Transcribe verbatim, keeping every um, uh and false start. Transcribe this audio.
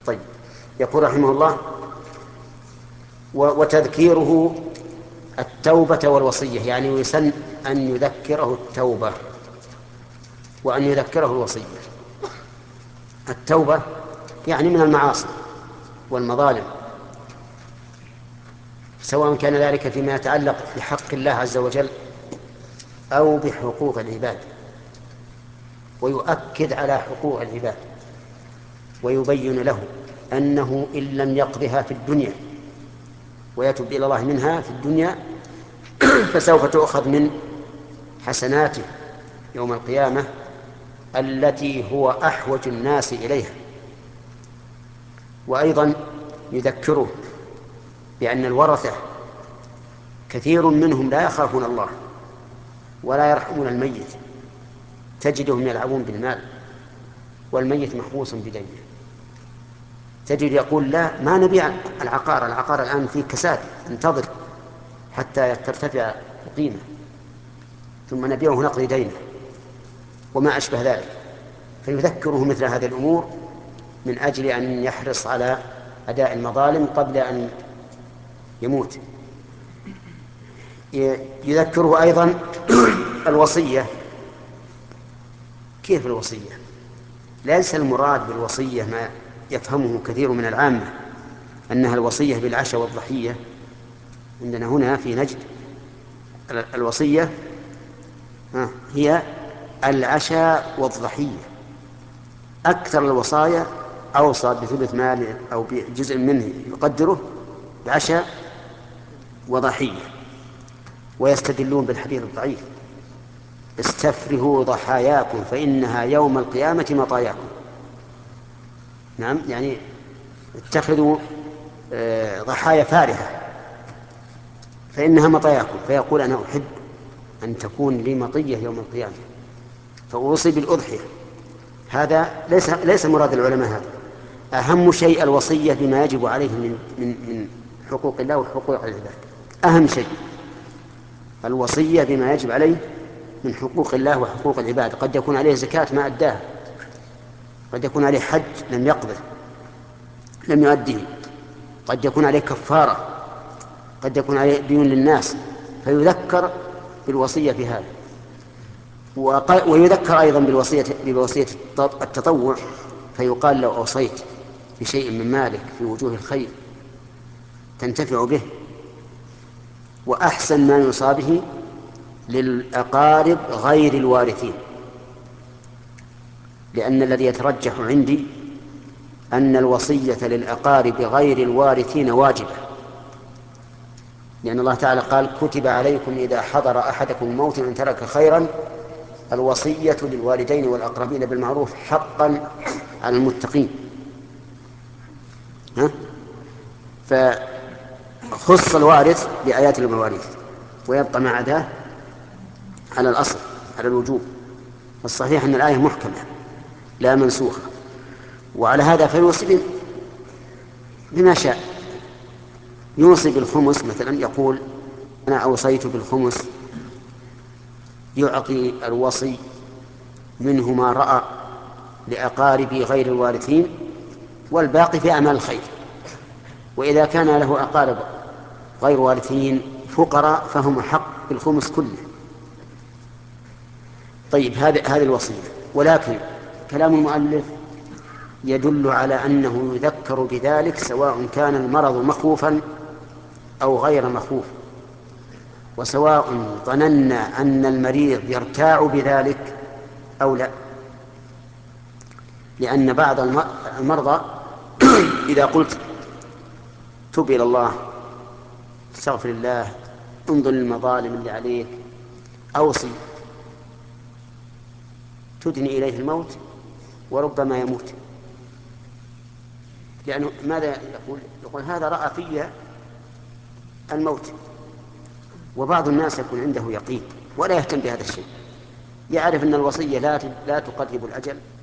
طيب، يقول رحمه الله: وتذكيره التوبة والوصية، يعني يسن أن يذكره التوبة وأن يذكره الوصية. التوبة يعني من المعاصي والمظالم، سواء كان ذلك فيما يتعلق بحق الله عز وجل أو بحقوق العباد، ويؤكد على حقوق العباد ويبين له أنه إن لم يقضها في الدنيا ويتوب إلى الله منها في الدنيا فسوف تؤخذ من حسناته يوم القيامة التي هو أحوج الناس إليها. وأيضا يذكره بأن الورثة كثير منهم لا يخافون الله ولا يرحمون الميت، تجدهم يلعبون بالمال والميت محبوس بدينه. تجد يقول: لا، ما نبيع العقار العقار الآن فيه كساد، انتظر حتى ترتفع القيمة ثم نبيعه نقضي دينه، وما أشبه ذلك. فيذكره مثل هذه الأمور من أجل أن يحرص على أداء المظالم قبل أن يموت. يذكره أيضا الوصية. كيف الوصية؟ ليس المراد بالوصية ما يفهمه كثير من العامة أنها الوصية بالعشاء والضحية. عندنا هنا في نجد الوصية هي العشاء والضحية. أكثر الوصايا أوصى بثلث مال أو بجزء منه يقدره بعشاء وضحية، ويستدلون بالحديث الضعيف: استفرهوا ضحاياكم فإنها يوم القيامة مطاياكم. نعم، يعني اتخذوا ضحايا فارهة فإنها مطاياكم. فيقول: أنا أحب أن تكون لي مطية يوم القيامة فأوصي بالأضحية. هذا ليس ليس مراد العلماء. هذا أهم شيء، الوصية بما يجب عليه من من من حقوق الله وحقوق العباد. أهم شيء الوصية بما يجب عليه من حقوق الله وحقوق العباد. قد يكون عليه زكاة ما أداها، قد يكون عليه حج لم يقضه لم يؤديه، قد يكون عليه كفارة، قد يكون عليه ديون للناس، فيذكر بالوصية في هذا. ويذكر أيضا بالوصية بوصية التطوع، فيقال: لو أوصيت بشيء من مالك في وجوه الخير تنتفع به. وأحسن ما يوصى به للأقارب غير الوارثين، لأن الذي يترجح عندي أن الوصية للأقارب غير الوارثين واجبة، لأن الله تعالى قال: كتب عليكم إذا حضر أحدكم الموت إن ترك خيرا الوصية للوالدين والأقربين بالمعروف حقا على المتقين. ها؟ فخص الوارث بآيات المواريث، ويبقى مع ذا على الأصل على الوجوب. الصحيح أن الآية محكمة لا منسوخة. وعلى هذا فيوصي بما شاء. يوصي بالخمس مثلا، يقول: أنا أوصيت بالخمس، يعطي الوصي منه ما رأى لأقاربي غير الوارثين والباقي في أعمال الخير. وإذا كان له أقارب غير وارثين فقراء فهم حق بالخمس كله. طيب، هذه هذه الوصية. ولكن كلام المؤلف يدل على أنه يذكر بذلك سواء كان المرض مخوفا أو غير مخوف، وسواء ظننا أن المريض يرتاع بذلك أو لا. لأن بعض المرضى إذا قلت: تب إلى الله، استغفر الله، انظر للمظالم اللي عليك، أوصي، تدني إليه الموت وربما يموت. لأنه ماذا يقول؟ يقول: هذا رأى في الموت. وبعض الناس يكون عنده يقين ولا يهتم بهذا الشيء، يعرف أن الوصية لا لا تقرب الأجل